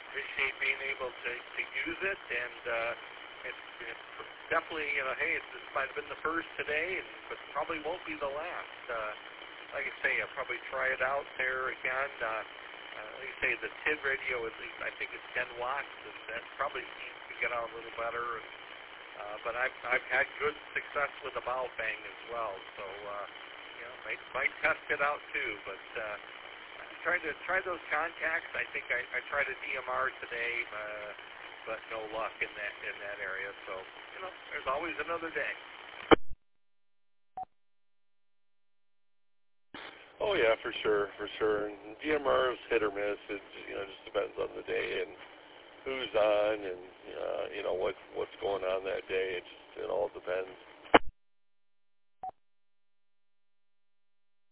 appreciate being able to use it, and it's definitely, hey, it's been the first today, but probably won't be the last. Like I say, I'll probably try it out there again. Like I say, the TID radio, at least, I think it's 10 watts, and that probably seems to get out a little better. And, but I've had good success with the Baofeng as well, so might test it out too. But try those contacts. I think I tried a DMR today, but no luck in that area. So there's always another day. Oh yeah, for sure. And DMR is hit or miss. It just depends on the day and who's on and what's going on that day. It all depends.